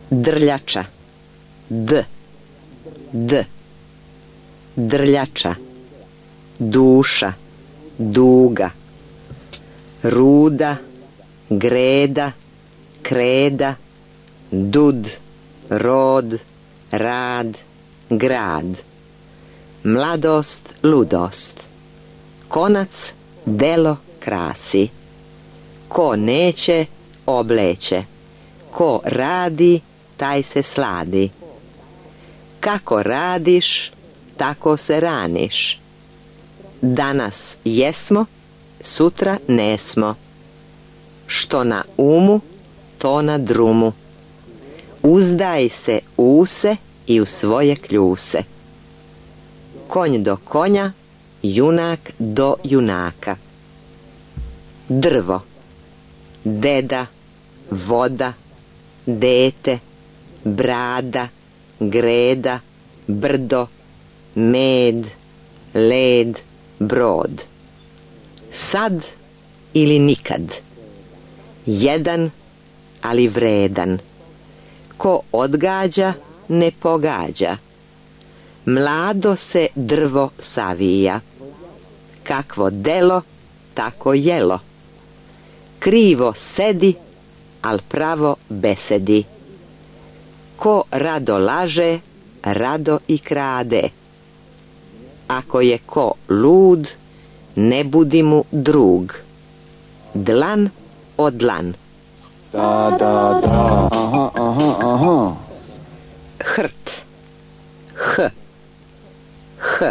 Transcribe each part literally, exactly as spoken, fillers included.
Drljača. D. D. Drljača. Duša. Duga. Ruda. Greda. Kreda. Dud. Rod. Rad. Grad. Mladost. Ludost. Konac. Delo krasi. Ko neće, obleće. Ko radi, taj se sladi. Kako radiš, tako se raniš. Danas jesmo, sutra nesmo. Što na umu, to na drumu. Uzdaj se u se i u svoje kljuse. Konj do konja, junak do junaka. Drvo. Deda. Voda. Dete. Brada. Greda. Brdo. Med. Led. Brod. Sad ili nikad. Jedan, ali vredan. Ko odgađa, ne pogađa. Mlado se drvo savija. Kakvo delo, tako jelo. Krivo sedi, al pravo besedi. Ko rado laže, rado i krade. Ako je ko lud, ne budi mu drug. Dlan od dlan. Da, da, da, aha, aha, aha. Hrt. H. H.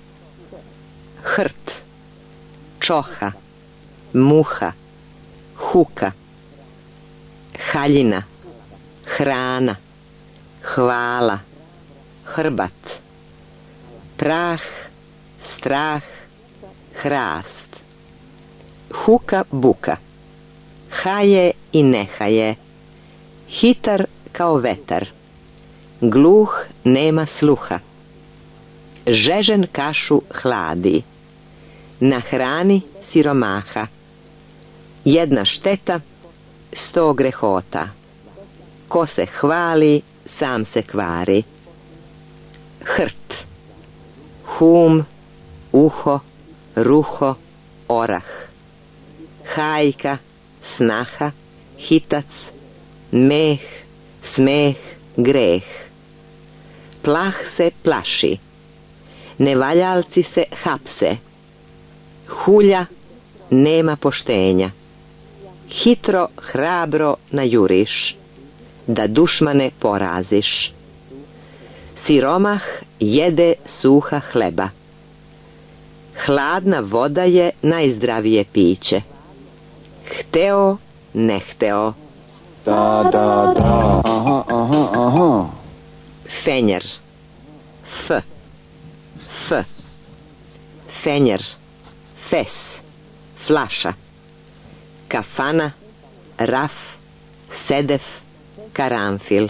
Hrt. Čoha. Muha. Huka. Haljina. Hrana. Hvala. Hrbat. Prah. Strah. Hrast. Huka buka. Haje i nehaje. Hitar kao vetar. Gluh nema sluha. Žežen kašu hladi. Na hrani siromaha. Jedna šteta, sto grehota. Ko se hvali, sam se kvari. Hrt. Hum. Uho. Ruho. Orah. Hajka. Snaha. Hitac. Meh. Smeh. Greh. Plah se plaši. Nevaljalci se hapse. Hulja. Nema poštenja. Hitro, hrabro najuriš, da dušmane poraziš. Siromah jede suha hleba. Hladna voda je najzdravije piće. Hteo, ne hteo. Da, da, da, aha, aha, aha. Fenjer. F. F. Fenjer. Fes. Flaša. Kafana. Raf. Sedef. Karanfil.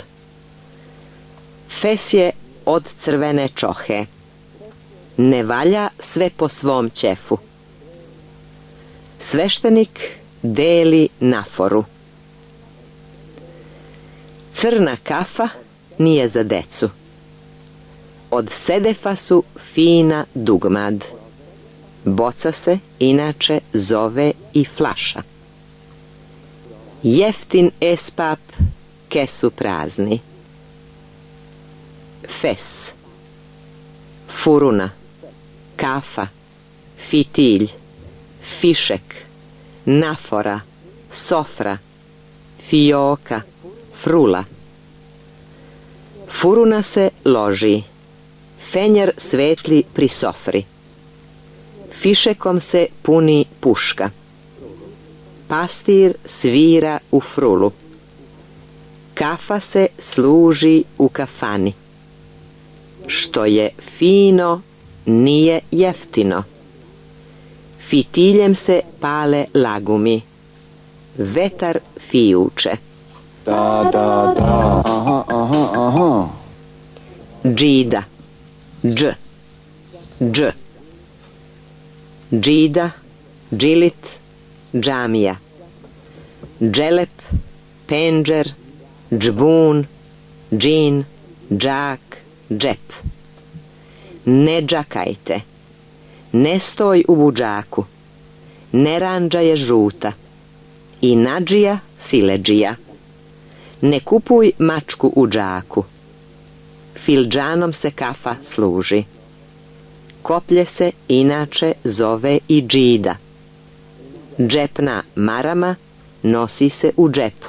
Fes je od crvene čohe. Ne valja sve po svom ćefu. Sveštenik deli naforu. Crna kafa nije za decu. Od sedefa su fina dugmad. Boca se inače zove i flaša. Jeftin espap, kesu prazni. Fes. Furuna. Kafa. Fitilj. Fišek. Nafora. Sofra. Fioka. Frula. Furuna se loži. Fenjer svetli pri sofri. Fišekom se puni puška. Pastir svira u frulu. Kafa se služi u kafani. Što je fino, nije jeftino. Fitiljem se pale lagumi. Vetar fijuče. Da, da, da, aha, aha, aha. Džida. Dž. Dž. Džida. Džilit. Džamija. Dželep. Penđer. Džbun. džin, džak, džep. Ne džakajte. Ne stoj u budžaku. Ne ranđa je žuta. I nadžija sileđija. Ne kupuj mačku u džaku. Filđanom se kafa služi. Koplje se inače zove i džida. Džepna marama nosi se u džepu.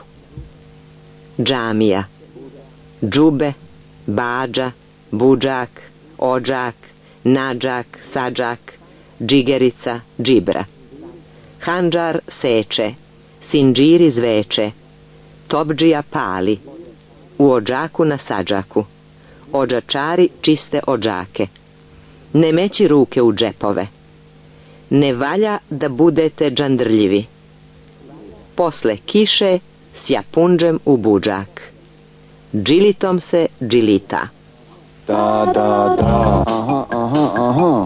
Džamija. Džube, bađa, budžak, odžak, nadžak, sađak, džigerica, džibra. Handžar seče, sinđiri zveče, tobdžija pali, u odžaku na sađaku. Odžačari čiste odžake. Ne meći ruke u džepove. Ne valja da budete džandrljivi. Posle kiše s japunđem u budžak. Džilitom se džilita. Da, da, da. Aha, aha, aha.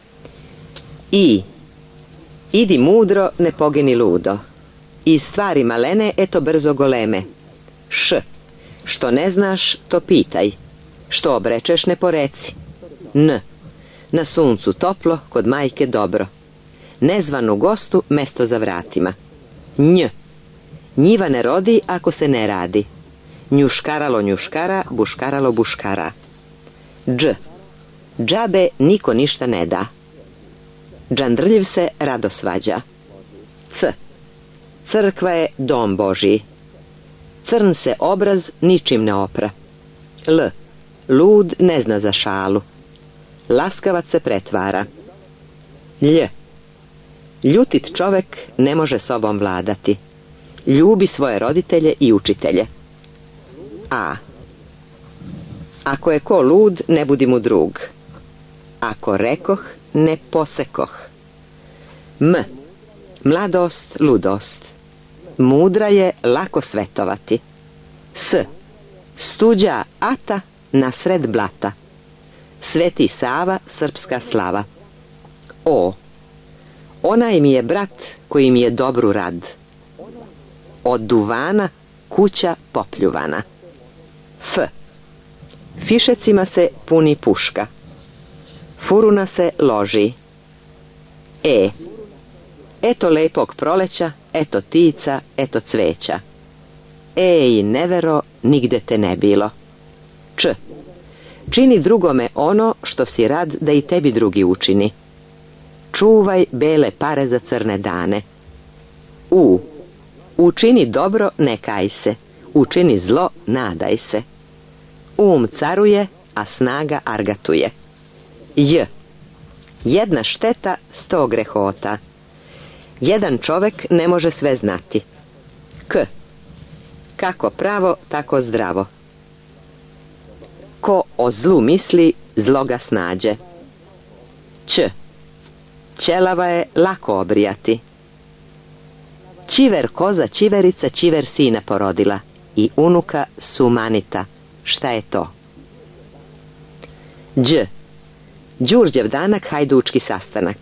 I. Idi mudro, ne pogini ludo. Iz stvari malene, eto brzo goleme. Š. Što ne znaš, to pitaj. Što obrečeš, ne poreci. N. Na suncu toplo, kod majke dobro. Nezvanu gostu, mesto za vratima. Nj. Njiva ne rodi ako se ne radi. Njuškaralo njuškara, buškaralo buškara. Dž. Džabe niko ništa ne da. Džandrljiv se rado svađa. C. Crkva je dom Božji. Crn se obraz ničim ne opra. L. Lud ne zna za šalu. Laskavac se pretvara. Lj. Ljutit čovek ne može sobom vladati. Ljubi svoje roditelje i učitelje. A. Ako je ko lud, ne budi mu drug. Ako rekoh, ne posekoh. M. Mladost, ludost. Mudra je lako svetovati. S. Stuđa ata na sred blata. Sveti Sava, srpska slava. O. Onaj mi je brat koji mi je dobru rad. Od duvana kuća popljuvana. F. Fišecima se puni puška. Furuna se loži. E. Eto lepog proleća, eto tica, eto cveća. Ej, nevero, nigde te ne bilo. Č. Čini drugome ono što si rad da i tebi drugi učini. Čuvaj bele pare za crne dane. U. Učini dobro, ne kaj se. Učini zlo, nadaj se. Um caruje, a snaga argatuje. J. Jedna šteta, sto grehota. Jedan čovek ne može sve znati. K. Kako pravo, tako zdravo. Ko o zlu misli, zlo ga snađe. Ć. Ćelava je lako obrijati. Čiver koza čiverica čiver sina porodila i unuka sumanita. Šta je to? Đ. Đurđev danak, hajdučki sastanak.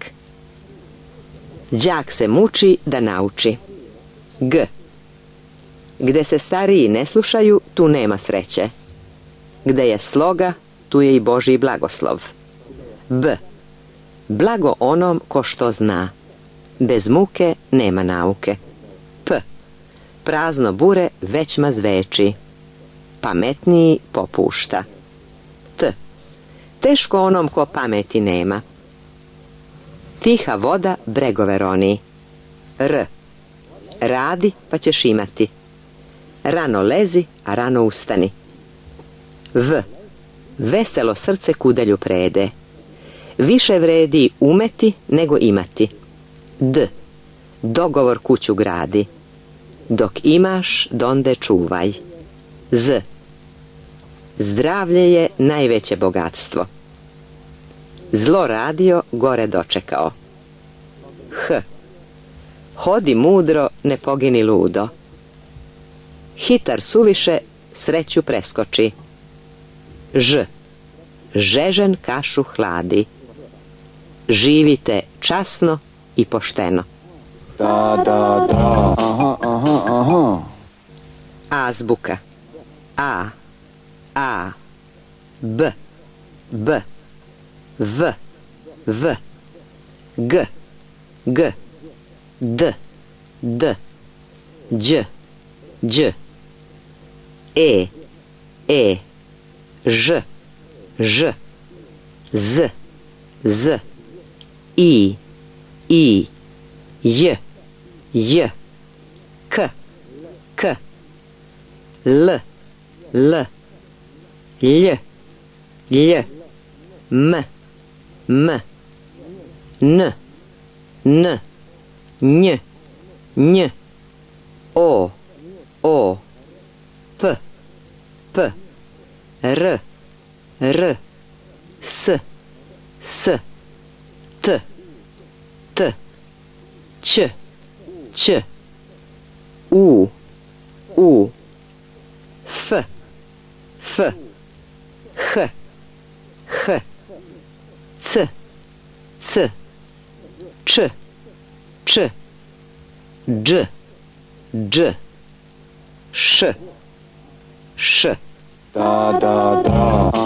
Đak se muči da nauči. G. Gde se stariji ne slušaju, tu nema sreće. Gde je sloga, tu je i Božji blagoslov. B. Blago onom ko što zna. Bez muke nema nauke. P. Prazno bure većma zveči. Pametniji popušta. T. Teško onom ko pameti nema. Tiha voda bregove roni. R. Radi pa ćeš imati. Rano lezi, a rano ustani. V. Veselo srce kudelju prede. Više vredi umeti nego imati. D. Dogovor kuću gradi. Dok imaš, donde čuvaj. Z. Zdravlje je najveće bogatstvo. Zlo radio, gore dočekao. H. Hodi mudro, ne pogini ludo. Hitar suviše, sreću preskoči. Ž. Žežen kašu hladi. Živite časno i pošteno. Da, da, da. Aha, aha, aha. Azbuka. A. A, B, B, V, V, G, G, D, D, Đ, Đ, E, E, Ž, Ž, Z, Z, I, I, J, J, K, K, L, L, Lj, Lj, M, M, N, N, Nj, Nj, O, O, P, P, R, R, S, S, T, T, Ć, Ć, U, U, F, F, H, H, C, C, Č, Č, Dž, Dž, Š, Š. Da, da, da.